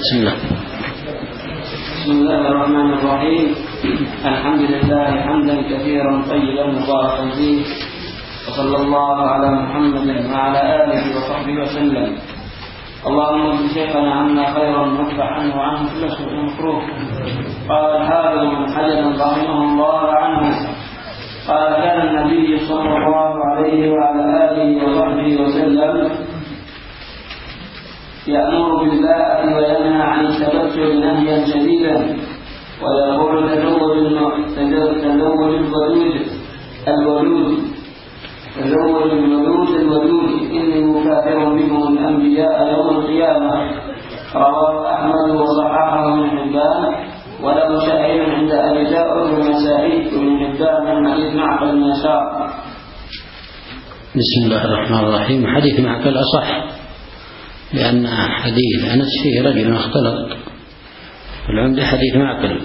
بسم الله. بسم الله الرحمن الرحيم. الحمد لله حمدا كثيرا طيبا مباركا فيه، وصلى الله على محمد وعلى آله وصحبه وسلم. اللهم اجعل شيخنا عنا خيرا وادفع عنه وعنه كل سوء مكروه. قال الحافظ بن حجر رحمه الله عنه قال: كان النبي صلى الله عليه وعلى آله وصحبه وسلم يأمر بالباءة وينهى عن التبتل نهيا شديدا، ويقول: تزوج الودود إني مكافر بكم الأنبياء يوم القيامة. رواه أحمد وصححه ابن حبان، وله شاهد عند أبي داود والنسائي وابن حبان من حديث معقل بن يسار. بسم الله الرحمن الرحيم. حديث معقل أصح، لأن حديث أنس فيه رجل اختلط، والعمدة حديث معقل.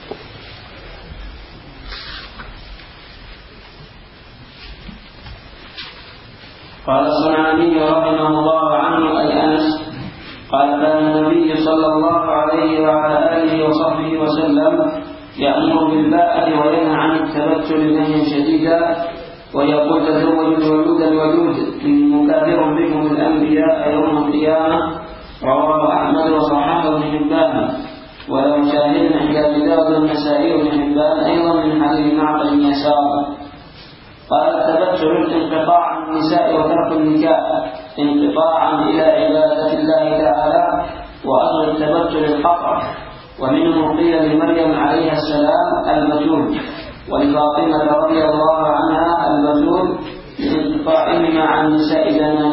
قال الصنعاني رحمه الله عنه أي أنس قال: كان النبي صلى الله عليه وعلى آله وصحبه وسلم يأمر بالباءة وينهى عن التبتل نهيا شديدا، ويقول: تزوجوا الودود إني مكافر بكم الأنبياء يوم القيامة. رواه أحمد وصححه ابن حبان، وله شاهد عند أبي داود والنسائي وابن حبان أيضا من حديث معقل بن يسار. قال: التبتل الانقطاع عن النساء وترك النكاح انقطاعا إلى عبادة الله تعالى، وأصل التبتل القطع، ومنه قيل لمريم عليها السلام البتول، ولفاطمة رضي الله عنها البتول لانقطاعهما عن نساء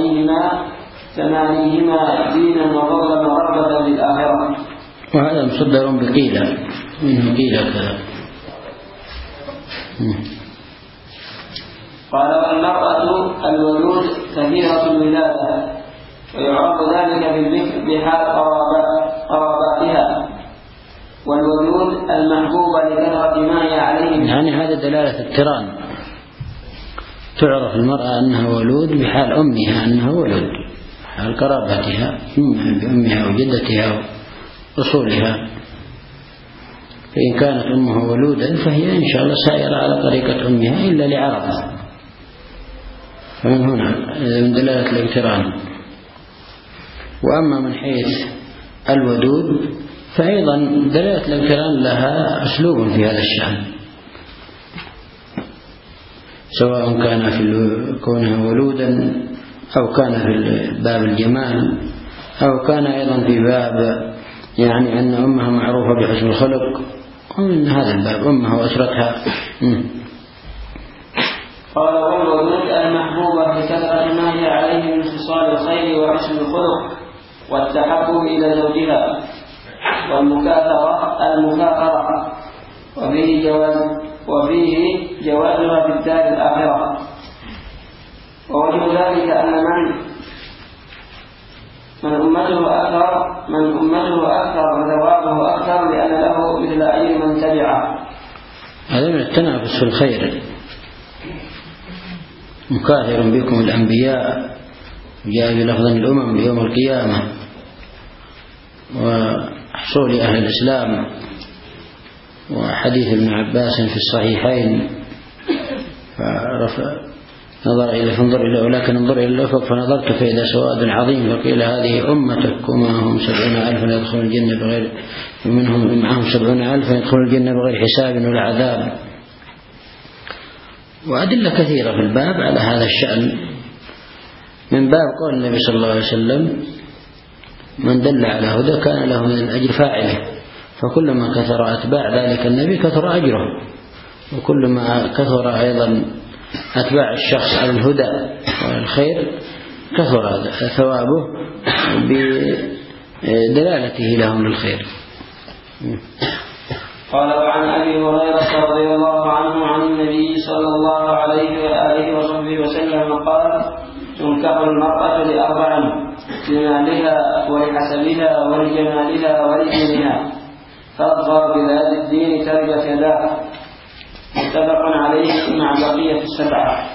ثمانيهما دينا وفضلا ورغبة للآخرة. وهذا مصدر بقيل، منه قيل كذا. قال: والمرأة الودود كثيرة الولادة، ويعرف ذلك بالذكر بحال قراباتها، والودود المحبوبة لكثرة ما هي عليه. يعني هذا دلالة اقتران، تعرف المرأة أنها ولود بحال أمها أنها ولود، حال قرابتها بأمها وجدتها وأصولها. فإن كانت أمها ولودا فهي إن شاء الله سائرة على طريقة أمها إلا لعرض. فمن هنا من دلالة الاقتران. وأما من حيث الودود فأيضا دلالة الاقتران لها أسلوب في هذا الشأن، سواء كان في كونها ولودا، أو كان في باب الجمال، أو كان أيضا في باب يعني أن أمها معروفة بحسن الخلق، ومن هذا الباب أمها وأسرتها. قال: والودود المحبوبة بكثرة ما هي عليه من خصال الخير وحسن الخلق والتحبب إلى زوجها، والمكاثرة المكاثرة، وفيه جوازها في الدار الآخرة. ووجه ذلك أن من أمته أكثر وثوابه أكثر، لأن له مثل أجر من تبعه. هذا من التنافس في الخير. مكاثر بكم الأنبياء جاء بلفظ الأمم بيوم القيامة، وحصول أهل الإسلام، وحديث ابن عباس في الصحيحين نظر إلى ولكن انظر إلى الأفق فنظرت فإذا سواد عظيم، فقيل هذه أمتك ومعهم 70,000 يدخلون الجنة بغير، ومنهم معهم 70,000 يدخلون الجنة بغير حساب ولا عذاب. وأدلة كثيرة في الباب على هذا الشأن، من باب قول النبي صلى الله عليه وسلم: من دل على هدى كان له من الأجر فاعله. فكلما كثر أتباع ذلك النبي كثر أجره، وكلما كثر أيضا أتباع الشخص على الهدى والخير كثر ثوابه بدلالته لهم للخير. قال: وعن أبي هريرة رضي الله عنه عن النبي صلى الله عليه وآله وصحبه وسلم قال: تنكح المرأة لأربع: لمالها ولحسبها ولجمالها ولدينها، فاظفر بذات الدين تربت يداه. متفق عليه مع بقية السبعة.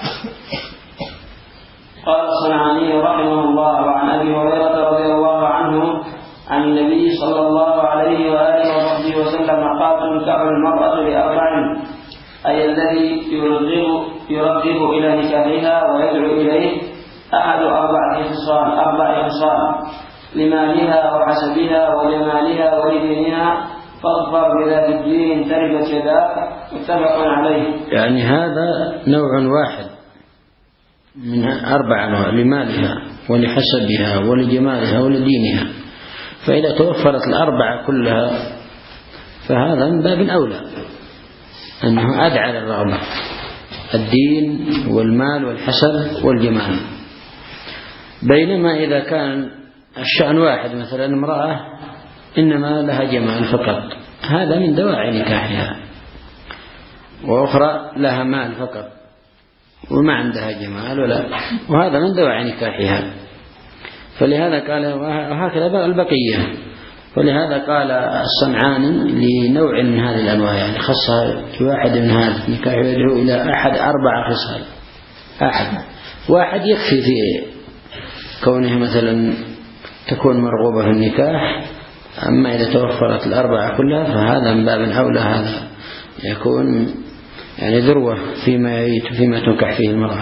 قال الصنعاني رحمه الله: وعن أبي هريرة رضي الله عنه عن النبي صلى الله عليه وآله وصحبه وسلم قال: تنكح المرأة لأربع، أي الذي يرغب إلى نكاحها ويدعو إليه أحد أربع خصال: لمالها وحسبها وجمالها ولدينها، فاظفر بذات الدين تربت يداك. متفق عليه. يعني هذا نوع واحد من 4 أنواع: لمالها ولحسبها ولجمالها ولدينها. فإذا توفرت 4 كلها فهذا من باب أولى، أنه أدعى للرغبة: الدين والمال والحسب والجمال. بينما إذا كان الشأن واحد، مثلا امرأة إنما لها جمال فقط، هذا من دواعي نكاحها، وأخرى لها مال فقط وما عندها جمال وهذا من دواعي نكاحها. فلهذا قال، وهكذا البقية. فلهذا قال الصنعاني لنوع من هذه الأنواع، يعني خصها بواحد من هذا النكاح يدعو إلى أحد 4 خصال. واحد يكفي في كونه مثلا تكون مرغوبة في النكاح. أما إذا توفرت 4 كلها فهذا من باب أولى، هذا يكون يعني ذروة فيما تنكح فيه المرأة.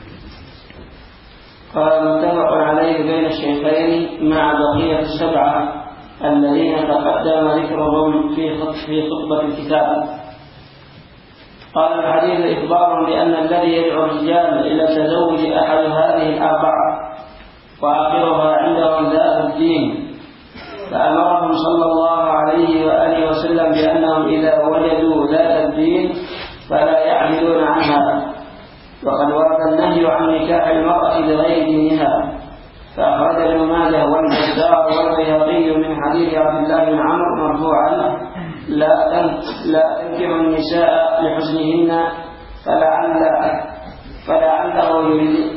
قال: متفق عليه بين الشيخين مع بقية 7 الذين تقدم ذكرهم في خطبة الكتاب. قال: الحديث إخبار بأن الذي يدعو الرجال إلى تزوج أحد هذه 4 وآخرها عندهم ذات الدين، فأمرهم صلى الله عليه وآله وسلم بأنهم إذا وجدوا ذات الدين فلا يعدلون عنها. وقد ورد النهي عن نكاح المرأة بغير دينها، فأخرج ابن ماجه والبزار والبيهقي من حديث عبد الله بن عمرو مرفوعا: لا تنكح النساء لحسنهن فلعله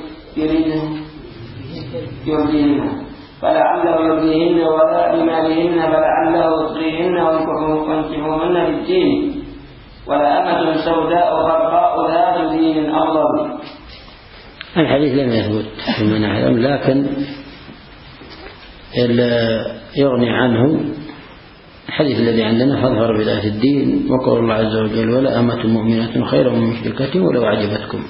يرضيهن ولا لمالهن فلعله يطغيهن وينكحوهن للدين، ولأمة سوداء غرقاء ذات دين أفضل. الحديث لم يثبت فيما نعلم، لكن يغني عنه الحديث الذي عندنا: فاظفر بذات الدين، وقول الله عز وجل: ولا أمة مؤمنة خير من مشركة ولو أعجبتكم.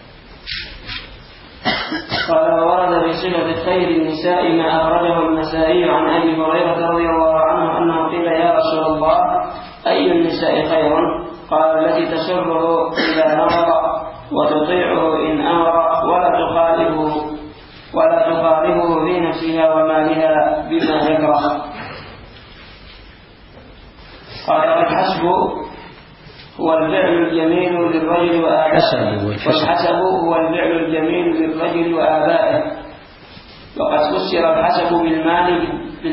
قال: ورد بصفة خير النساء ما أخرجه النسائي عن أبي هريرة رضي الله عنه أنه قيل: يا رسول الله، أي النساء خير؟ قال: التي تسره إذا نظر وتطيعه إن أمر ولا تخالفه في نفسها ومالها بما يكره. قال: والحسب هو الفعل الجميل للرجل وآبائه، والحسب هو الفعل الجميل للرجل وآبائه. وقد فسر الحسب بالمال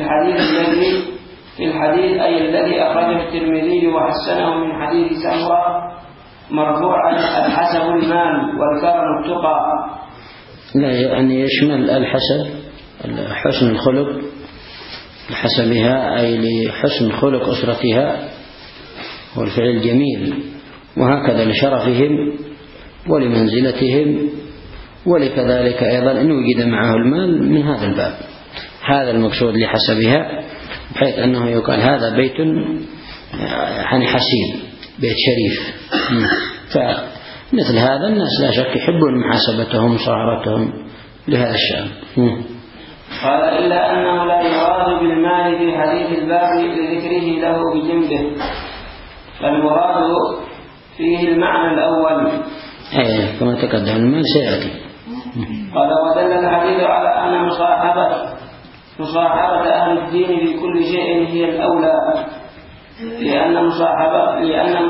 في الحديث أي الذي أخرجه الترمذي وحسنه من حديث سمرة مرفوعا: الحسب المال والكرم التقى. لا، يعني يشمل الحسب حسن الخلق لحسبها، أي لحسن خلق أسرتها والفعل الجميل، وهكذا لشرفهم ولمنزلتهم، ولكذلك أيضا إن وجد معه المال من هذا الباب. هذا المقصود لحسبها، بحيث أنه يقال هذا بيت حسين، بيت شريف. فمثل هذا الناس لا شك يحبون محاسبتهم وصهارتهم لهذا الشأن. قال: إلا أنه لا يراد بالمال في حديث الباب لذكره له بجنبه، فالمراد فيه المعنى الأول كما تقدم المال سيأتي. قال: ودل الحديث على أن مصاحبة أهل الدين في كل شيء هي الأولى، لأن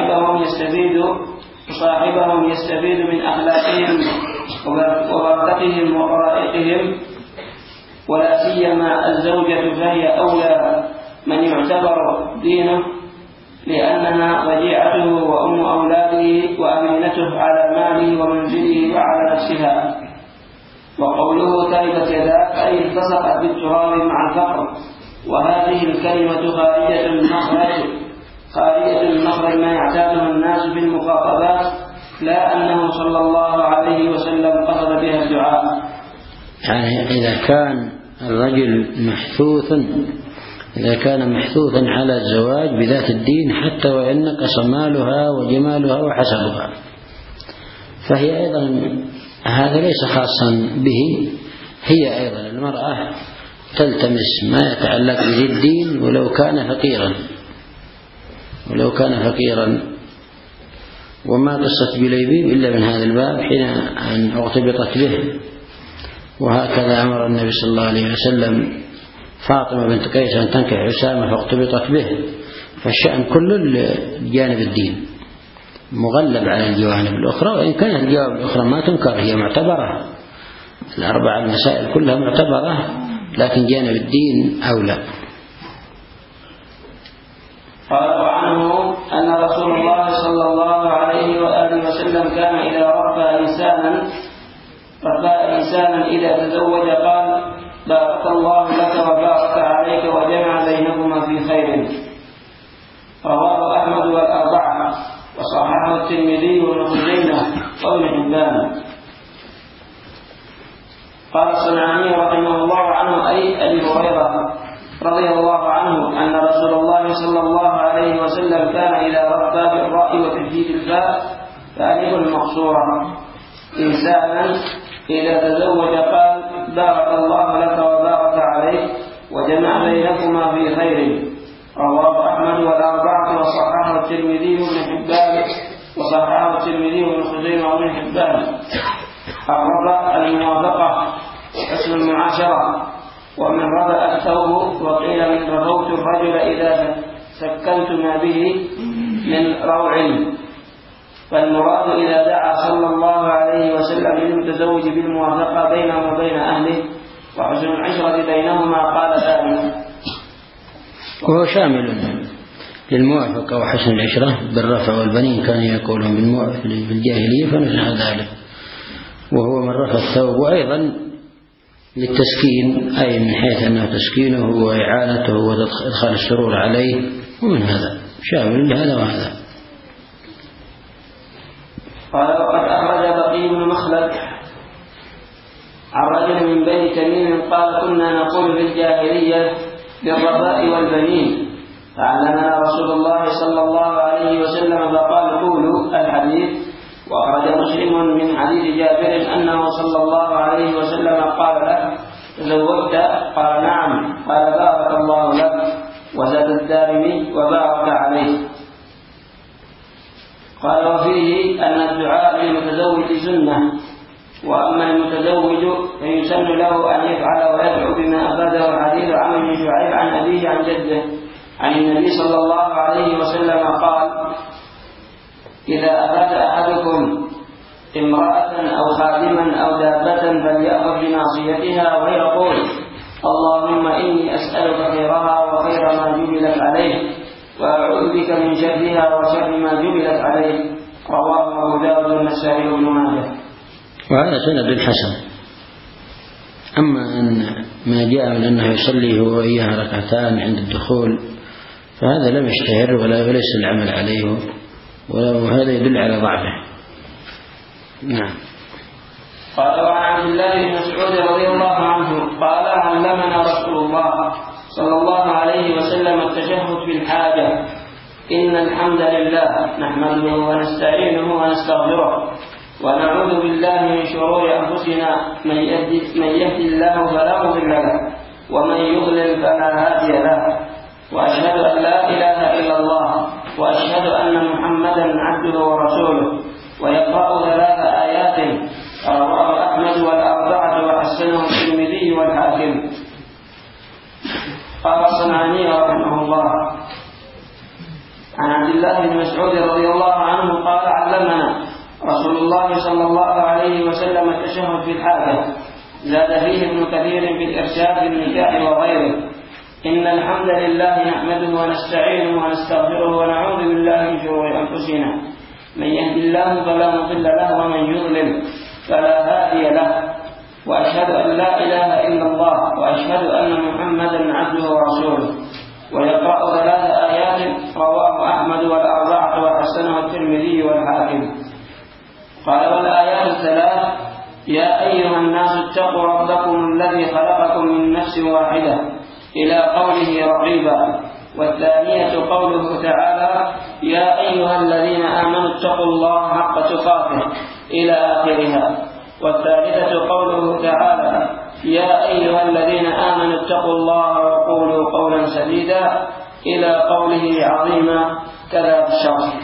مصاحبهم يستفيد من أخلاقهم وبركتهم وطرائقهم، ولا سيما الزوجة فهي أولى من يعتبر دينه، لأنها وديعته وأم أولاده وأمينته على ماله ومنزله وعلى نفسها. وقوله تربت يداك أي التصقت بالتراب مع الفقر، وهذه الكلمة خارجة المخرج ما يعتاده الناس بالمخاطبات، لا أنه صلى الله عليه وسلم قصد بها الدعاء. يعني إذا كان الرجل محثوث إذا كان محثوثا على الزواج بذات الدين حتى وإن نقص مالها وجمالها وحسبها، فهي أيضا هذا ليس خاصا به، هي أيضا المرأة تلتمس ما يتعلق به الدين ولو كان فقيرا. وما قصة جليبيب إلا من هذا الباب حين أن اغتبطت به، وهكذا أمر النبي صلى الله عليه وسلم فاطمة بنت قيس أن تنكح أسامة فاغتبطت به. فالشأن كله لجانب الدين مغلب على الجوانب الأخرى، وإن كانت الجوانب الأخرى ما تنكر هي معتبرة، الأربع المسائل كلها معتبرة، لكن جانب الدين أولى. قال عنه أن رسول الله صلى الله عليه وآله وسلم كان إذا ربى إنسانا إذا تزوج قال بارك الله لك وبارك عليك وجمع بينهما في خير. رواه أحمد والأربعة وصححه الترمذي وابن خزيمة وابن حبان. قال الصنعاني رحمه الله عنه أي أبي هريرة رضي الله عنه أن رسول الله صلى الله عليه وسلم كان إذا ربى بالراء وتجديد الفاء فألف المقصورة إنسانا إذا تزوج قال بارك الله لك وبارك عليك وجمع بينكما في خير. رواه أحمد والأربعة وصححه الترمذي وابن حبان وصححه الترمذي وابن خزيمة وابن حبان. الربا الموافقة حسن المعاشرة، ومن ربأ الثوب وقيل من رفوت الرجل إذا سكنت ما به من روع، فالمراد إذا دعا صلى الله عليه وسلم للمتزوج بالموافقة بينه وبين أهله وحسن العشرة بينهما قال ذلك، وهو شامل للموافقة وحسن العشرة بالرفع، والبنين كانوا يقولون بالجاهلية فنزع ذلك، وهو من رفع الثوب، وأيضا للتسكين أي من حيث أنه تسكينه وإعانته وإدخال السرور عليه، ومن هذا شامل لهذا وهذا. قال وقد أخرج بقي بن مخلد عن رجل من بني تميم قال كنا نقول في الجاهلية بالرباء والبنين فعلمنا رسول الله صلى الله عليه وسلم فقال قولوا الحديث. وأخرج مسلم من حديث جابر أنه صلى الله عليه وسلم قال له تزوجت؟ قال نعم. قال بارك الله لك. وزاد الدارمي وبارك عليه. قال وفيه أن الدعاء للمتزوج سنة، وأما المتزوج فيسن له أن يفعل ويدعو بما أفاده الحديث عن ابن شعيب عن أبيه عن جده عن النبي صلى الله عليه وسلم قال إذا أفاد أحدكم امرأة أو خادما أو دابة فليأخذ بناصيتها ويقول اللهم إني أسألك خيرها وخير ما جبلت عليه وأعوذ بك من شرها وشر ما جبلت عليه. رواه أبو داود والنسائي وابن ماجه. وهذا سند حسن. أما أن ما جاء من أنه يصلي هو وإياها ركعتان عند الدخول فهذا لم يشتهر وليس العمل عليه، وهذا يدل على ضعفه. نعم. قال وعن عبد الله بن مسعود رضي الله عنه قال علمنا رسول الله صلى الله عليه وسلم التشهد في الحاجة إن الحمد لله نحمده ونستعينه ونستغفره ونعوذ بالله من شرور أنفسنا من يهدي الله فلا مضل له ومن يضلل فلا هادي له وأشهد أن لا إله إلا الله وأشهد أن محمدا عبده ورسوله. ويقرأ 3 آيات. رواه أحمد والأربعة وحسنه الترمذي والحاكم. قال الصنعاني رحمه الله عن عبد الله بن مسعود رضي الله عنه قال علمنا رسول الله صلى الله عليه وسلم التشهد في الحاجة. زاد فيه ابن كثير في الإرشاد في النكاح وغيره إن الحمد لله نحمده ونستعينه ونستغفره ونعوذ بالله من شرور أنفسنا من يهد الله فلا مضل له ومن يضلل فلا هادي له وأشهد أن لا إله إلا الله وأشهد أن محمدا عبده ورسوله. ويقرأ 3 آيات. رواه أحمد والأربعة وحسنه الترمذي والحاكم. قال والآيات 3 يا أيها الناس اتقوا ربكم الذي خلقكم من نفس واحدة إلى قوله رقيبا. والثانية قوله تعالى يا أيها الذين آمنوا اتقوا الله حق تقاته إلى آخرها. والثالثة قوله تعالى يا أيها الذين آمنوا اتقوا الله وقولوا قولا سديدا إلى قوله عظيما كذا في الشرح.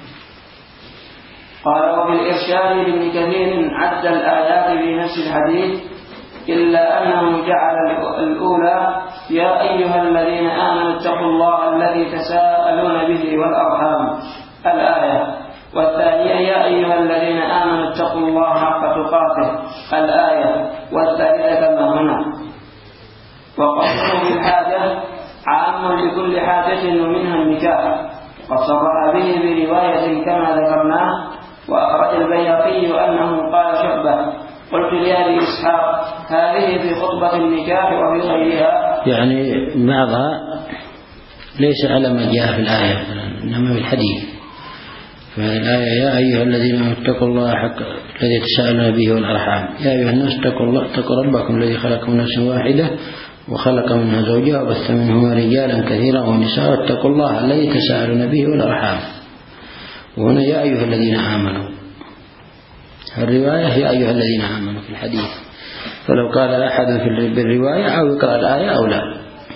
قال وفي الإرشاد لابن كثير عد الآيات في نفس الحديث إلا أنه جعل الأولى يا أيها الذين آمنوا اتقوا الله الذي تساءلون به والأرحام الآية، والثانية يا أيها الذين آمنوا اتقوا الله حق تقاته الآية، والثالثة كما هنا. وقوله بالحاجة عام لكل حاجة ومنها النكاح، قد صرح به برواية كما ذكرناه. وأخرج البيهقي أنه قال شعبة قلت لأبي إسحاق هذه في خطبة النكاح وفي غيرها، يعني بعضها ليس على ما جاء في الآية إنما في الحديث. فالآية يا أيها الذين اتقوا الله حق الذي تساءلون به والأرحام، يا أيها الناس اتقوا ربكم الذي خلقكم من نفس واحدة وخلق منها زوجها وبث منهما رجالا كثيرا ونساء اتقوا الله الذي تساءلون به والأرحام. وهنا يا أيها الذين آمنوا، الرواية يا أيها الذين آمنوا في الحديث، فلو قال أحد بالرواية أو يقرأ الآية أو لا.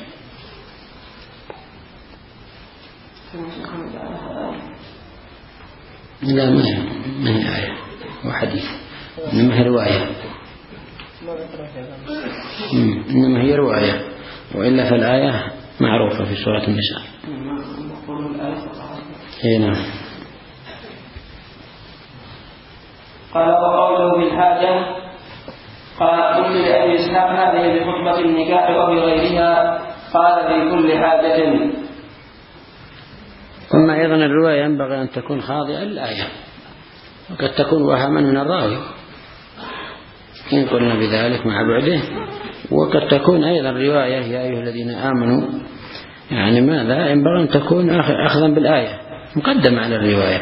لا ما هي آية وحديث، إنما هي رواية، إنما هي رواية، وإلا فالآية معروفة في سورة النساء. نعم. قال وقوله بالحاجة قال قلت لأبي إسحاق هذه بخطبة النكاح وفي غيرها، قال في كل حاجة. ثم أيضا الرواية ينبغي أن تكون خاضعة للآية، وقد تكون وهما من الراوي إن قلنا بذلك مع بعده، وقد تكون أيضا رواية يا أيها الذين آمنوا يعني ماذا ينبغي أن تكون أخذا بالآية مقدمة على الرواية.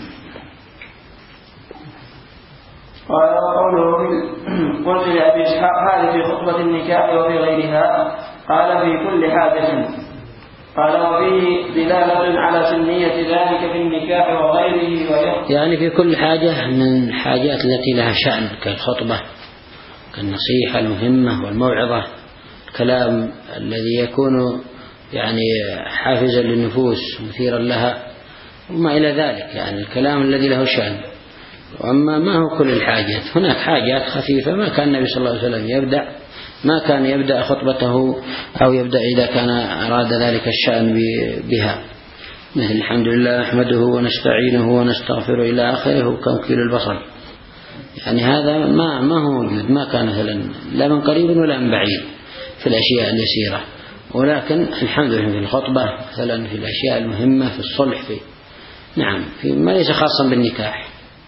قال وقوله قلت لأبي إسحاق هذه في خطبة النكاح وفي غيرها، قال في كل حاجة. قال وفيه دلالة على سنية ذلك في النكاح وغيره يعني في كل حاجة من الحاجات التي لها شأن كالخطبة كالنصيحة المهمة والموعظة، الكلام الذي يكون يعني حافزا للنفوس مثيرا لها وما إلى ذلك، يعني الكلام الذي له شأن. وأما ما هو كل الحاجات، هناك حاجات خفيفة ما كان النبي صلى الله عليه وسلم ما كان يبدأ خطبته أو يبدأ إذا كان أراد ذلك الشأن بها، مثل الحمد لله نحمده ونستعينه ونستغفره إلى آخره وكمكيل البصر. يعني هذا ما هو موجود، ما كان مثلا لا من قريب ولا من بعيد في الأشياء اليسيرة، ولكن الحمد لله في الخطبة مثلا في الأشياء المهمة في الصلح في نعم في ما ليس خاصا بالنكاح.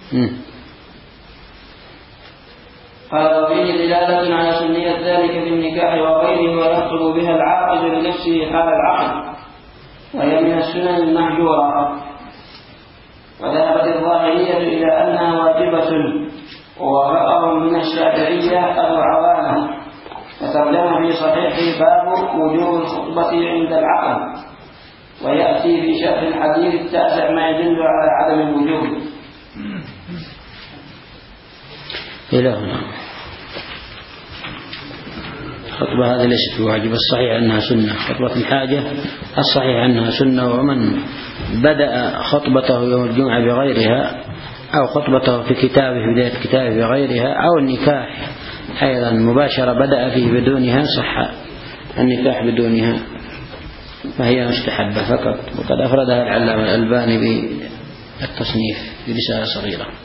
قال وفيه دلالة على سنية ذلك في النكاح وغيره، ويخطب بها العاقد لنفسه حال العقد، وهي من السنن المهجورة. وذهبت الظاهرية إلى أنها واجبة، ورأوا من الشافعية أبو عوانة، فترجم في صحيحه باب وجوب الخطبة عند العقد، ويأتي في شرح الحديث التاسع ما يدل على عدم الوجوب. إلى هنا الخطبة هذه ليست بواجب، الصحيح أنها سنة. خطبة الحاجة الصحيح أنها سنة، ومن بدأ خطبته يوم الجمعة بغيرها أو خطبته في كتابه في بداية كتابه بغيرها أو النكاح أيضا مباشرة بدأ فيه بدونها صح النكاح بدونها، فهي مستحبة فقط. وقد أفردها العلامة الألباني بالتصنيف برسالة صغيرة.